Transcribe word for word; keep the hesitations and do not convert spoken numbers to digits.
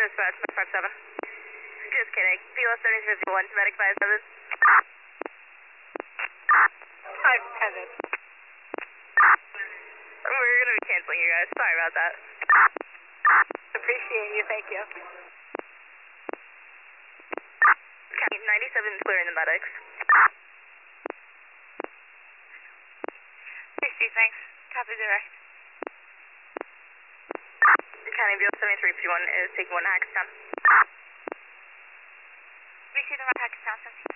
dispatch, five seven. Just kidding. P L seventy fifty-one to medic five seven. five seven. We're gonna be canceling you guys. Sorry about that. Appreciate you, thank you. Okay, ninety-seven is clearing the medics. sixty, thanks. Copy direct. County Bureau seventy-three fifty-one is taking one to Hackettstown. We see the Hackettstown, seventeen.